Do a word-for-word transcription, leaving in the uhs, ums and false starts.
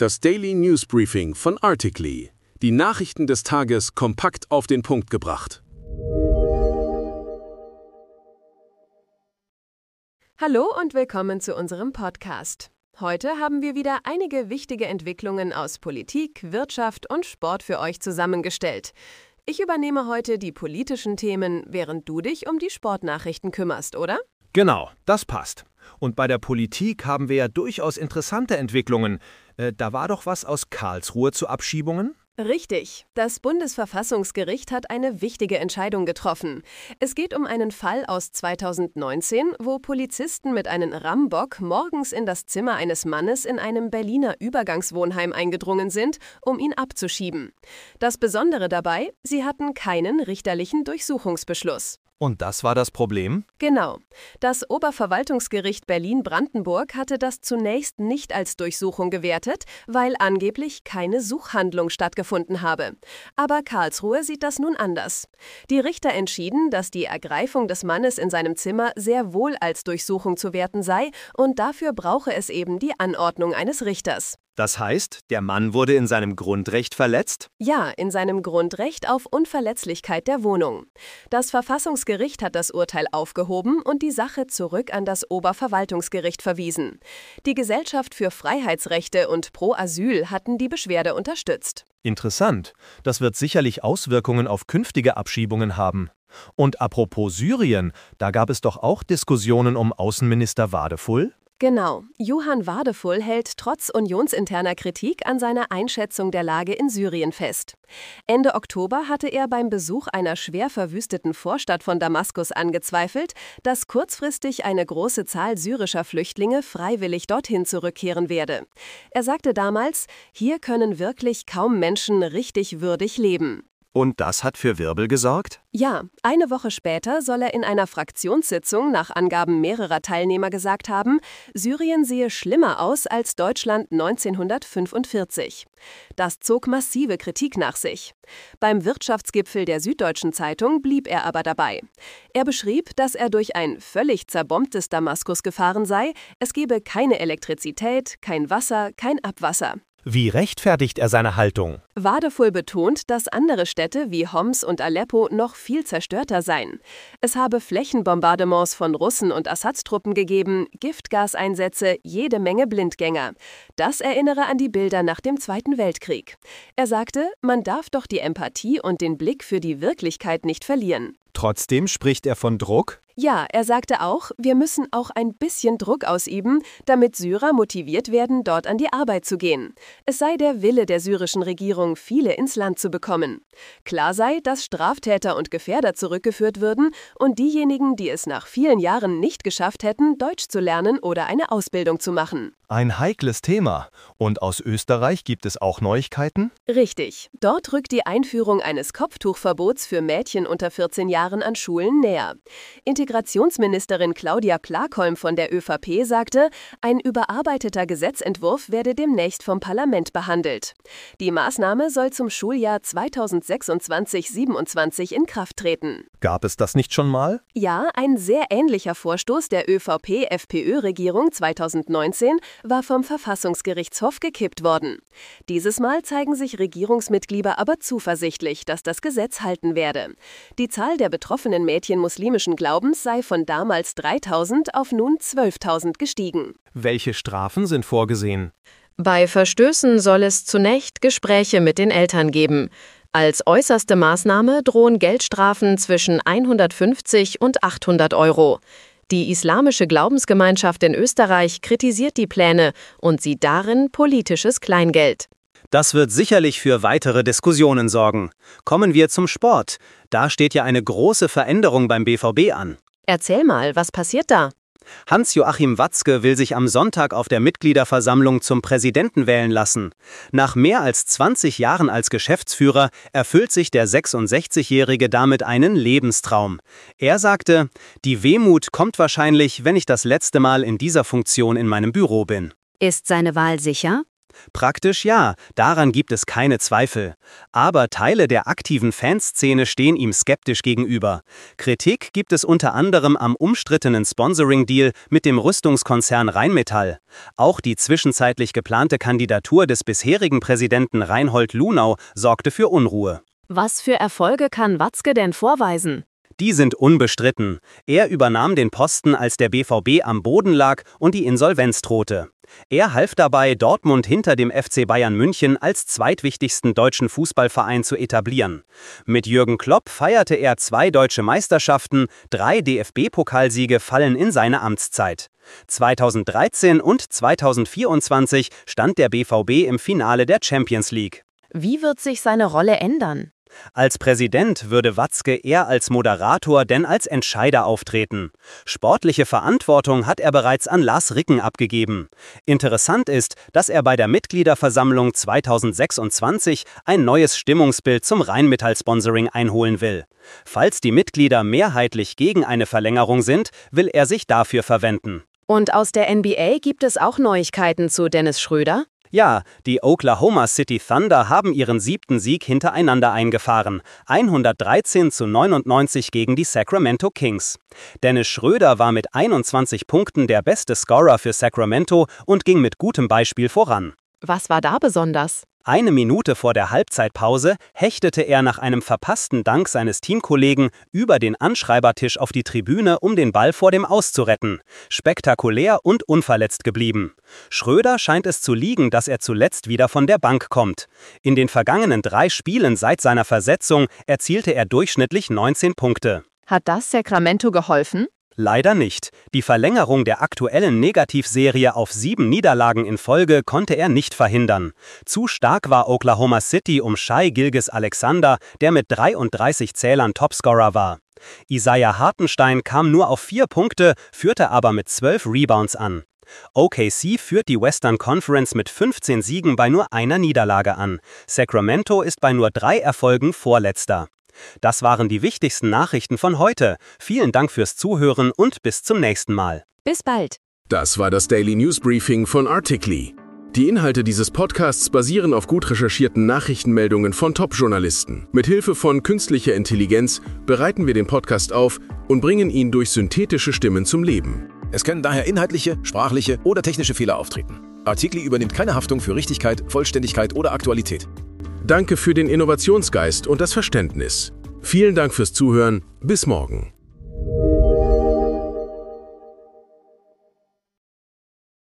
Das Daily News Briefing von Articly. Die Nachrichten des Tages kompakt auf den Punkt gebracht. Hallo und willkommen zu unserem Podcast. Heute haben wir wieder einige wichtige Entwicklungen aus Politik, Wirtschaft und Sport für euch zusammengestellt. Ich übernehme heute die politischen Themen, während du dich um die Sportnachrichten kümmerst, oder? Genau, das passt. Und bei der Politik haben wir ja durchaus interessante Entwicklungen. Äh, da war doch was aus Karlsruhe zu Abschiebungen? Richtig. Das Bundesverfassungsgericht hat eine wichtige Entscheidung getroffen. Es geht um einen Fall aus zweitausendneunzehn, wo Polizisten mit einem Rambock morgens in das Zimmer eines Mannes in einem Berliner Übergangswohnheim eingedrungen sind, um ihn abzuschieben. Das Besondere dabei, sie hatten keinen richterlichen Durchsuchungsbeschluss. Und das war das Problem? Genau. Das Oberverwaltungsgericht Berlin-Brandenburg hatte das zunächst nicht als Durchsuchung gewertet, weil angeblich keine Suchhandlung stattgefunden habe. Aber Karlsruhe sieht das nun anders. Die Richter entschieden, dass die Ergreifung des Mannes in seinem Zimmer sehr wohl als Durchsuchung zu werten sei und dafür brauche es eben die Anordnung eines Richters. Das heißt, der Mann wurde in seinem Grundrecht verletzt? Ja, in seinem Grundrecht auf Unverletzlichkeit der Wohnung. Das Verfassungsgericht hat das Urteil aufgehoben und die Sache zurück an das Oberverwaltungsgericht verwiesen. Die Gesellschaft für Freiheitsrechte und Pro Asyl hatten die Beschwerde unterstützt. Interessant. Das wird sicherlich Auswirkungen auf künftige Abschiebungen haben. Und apropos Syrien, da gab es doch auch Diskussionen um Außenminister Wadefull? Genau. Johann Wadefull hält trotz unionsinterner Kritik an seiner Einschätzung der Lage in Syrien fest. Ende Oktober hatte er beim Besuch einer schwer verwüsteten Vorstadt von Damaskus angezweifelt, dass kurzfristig eine große Zahl syrischer Flüchtlinge freiwillig dorthin zurückkehren werde. Er sagte damals, hier können wirklich kaum Menschen richtig würdig leben. Und das hat für Wirbel gesorgt? Ja, eine Woche später soll er in einer Fraktionssitzung nach Angaben mehrerer Teilnehmer gesagt haben, Syrien sehe schlimmer aus als Deutschland neunzehnhundertfünfundvierzig. Das zog massive Kritik nach sich. Beim Wirtschaftsgipfel der Süddeutschen Zeitung blieb er aber dabei. Er beschrieb, dass er durch ein völlig zerbombtes Damaskus gefahren sei, es gebe keine Elektrizität, kein Wasser, kein Abwasser. Wie rechtfertigt er seine Haltung? Wadefull betont, dass andere Städte wie Homs und Aleppo noch viel zerstörter seien. Es habe Flächenbombardements von Russen und Assad-Truppen gegeben, Giftgaseinsätze, jede Menge Blindgänger. Das erinnere an die Bilder nach dem Zweiten Weltkrieg. Er sagte, man darf doch die Empathie und den Blick für die Wirklichkeit nicht verlieren. Trotzdem spricht er von Druck? Ja, er sagte auch, wir müssen auch ein bisschen Druck ausüben, damit Syrer motiviert werden, dort an die Arbeit zu gehen. Es sei der Wille der syrischen Regierung, viele ins Land zu bekommen. Klar sei, dass Straftäter und Gefährder zurückgeführt würden und diejenigen, die es nach vielen Jahren nicht geschafft hätten, Deutsch zu lernen oder eine Ausbildung zu machen. Ein heikles Thema. Und aus Österreich gibt es auch Neuigkeiten? Richtig. Dort rückt die Einführung eines Kopftuchverbots für Mädchen unter vierzehn Jahren an Schulen näher. Integrationsministerin Claudia Plakholm von der ÖVP sagte, ein überarbeiteter Gesetzentwurf werde demnächst vom Parlament behandelt. Die Maßnahme soll zum Schuljahr zweitausendsechsundzwanzig siebenundzwanzig in Kraft treten. Gab es das nicht schon mal? Ja, ein sehr ähnlicher Vorstoß der ÖVP-F P Ö-Regierung zweitausendneunzehn war vom Verfassungsgerichtshof gekippt worden. Dieses Mal zeigen sich Regierungsmitglieder aber zuversichtlich, dass das Gesetz halten werde. Die Zahl der betroffenen Mädchen muslimischen Glaubens sei von damals dreitausend auf nun zwölftausend gestiegen. Welche Strafen sind vorgesehen? Bei Verstößen soll es zunächst Gespräche mit den Eltern geben. Als äußerste Maßnahme drohen Geldstrafen zwischen hundertfünfzig und achthundert Euro. Die islamische Glaubensgemeinschaft in Österreich kritisiert die Pläne und sieht darin politisches Kleingeld. Das wird sicherlich für weitere Diskussionen sorgen. Kommen wir zum Sport. Da steht ja eine große Veränderung beim B V B an. Erzähl mal, was passiert da? Hans-Joachim Watzke will sich am Sonntag auf der Mitgliederversammlung zum Präsidenten wählen lassen. Nach mehr als zwanzig Jahren als Geschäftsführer erfüllt sich der sechsundsechzigjährige damit einen Lebenstraum. Er sagte, die Wehmut kommt wahrscheinlich, wenn ich das letzte Mal in dieser Funktion in meinem Büro bin. Ist seine Wahl sicher? Praktisch ja, daran gibt es keine Zweifel. Aber Teile der aktiven Fanszene stehen ihm skeptisch gegenüber. Kritik gibt es unter anderem am umstrittenen Sponsoring-Deal mit dem Rüstungskonzern Rheinmetall. Auch die zwischenzeitlich geplante Kandidatur des bisherigen Präsidenten Reinhold Lunau sorgte für Unruhe. Was für Erfolge kann Watzke denn vorweisen? Die sind unbestritten. Er übernahm den Posten, als der B V B am Boden lag und die Insolvenz drohte. Er half dabei, Dortmund hinter dem F C Bayern München als zweitwichtigsten deutschen Fußballverein zu etablieren. Mit Jürgen Klopp feierte er zwei deutsche Meisterschaften, drei D F B-Pokalsiege fallen in seine Amtszeit. zweitausenddreizehn und zweitausendvierundzwanzig stand der B V B im Finale der Champions League. Wie wird sich seine Rolle ändern? Als Präsident würde Watzke eher als Moderator denn als Entscheider auftreten. Sportliche Verantwortung hat er bereits an Lars Ricken abgegeben. Interessant ist, dass er bei der Mitgliederversammlung zweitausendsechsundzwanzig ein neues Stimmungsbild zum Rheinmetall-Sponsoring einholen will. Falls die Mitglieder mehrheitlich gegen eine Verlängerung sind, will er sich dafür verwenden. Und aus der N B A gibt es auch Neuigkeiten zu Dennis Schröder? Ja, die Oklahoma City Thunder haben ihren siebten Sieg hintereinander eingefahren. hundertdreizehn zu neunundneunzig gegen die Sacramento Kings. Dennis Schröder war mit einundzwanzig Punkten der beste Scorer für Sacramento und ging mit gutem Beispiel voran. Was war da besonders? Eine Minute vor der Halbzeitpause hechtete er nach einem verpassten Dank seines Teamkollegen über den Anschreibertisch auf die Tribüne, um den Ball vor dem Aus zu retten. Spektakulär und unverletzt geblieben. Schröder scheint es zu liegen, dass er zuletzt wieder von der Bank kommt. In den vergangenen drei Spielen seit seiner Versetzung erzielte er durchschnittlich neunzehn Punkte. Hat das Sacramento geholfen? Leider nicht. Die Verlängerung der aktuellen Negativserie auf sieben Niederlagen in Folge konnte er nicht verhindern. Zu stark war Oklahoma City um Shai Gilgeous-Alexander, der mit dreiunddreißig Zählern Topscorer war. Isaiah Hartenstein kam nur auf vier Punkte, führte aber mit zwölf Rebounds an. O K C führt die Western Conference mit fünfzehn Siegen bei nur einer Niederlage an. Sacramento ist bei nur drei Erfolgen Vorletzter. Das waren die wichtigsten Nachrichten von heute. Vielen Dank fürs Zuhören und bis zum nächsten Mal. Bis bald. Das war das Daily News Briefing von Articly. Die Inhalte dieses Podcasts basieren auf gut recherchierten Nachrichtenmeldungen von Top-Journalisten. Mit Hilfe von künstlicher Intelligenz bereiten wir den Podcast auf und bringen ihn durch synthetische Stimmen zum Leben. Es können daher inhaltliche, sprachliche oder technische Fehler auftreten. Articly übernimmt keine Haftung für Richtigkeit, Vollständigkeit oder Aktualität. Danke für den Innovationsgeist und das Verständnis. Vielen Dank fürs Zuhören. Bis morgen.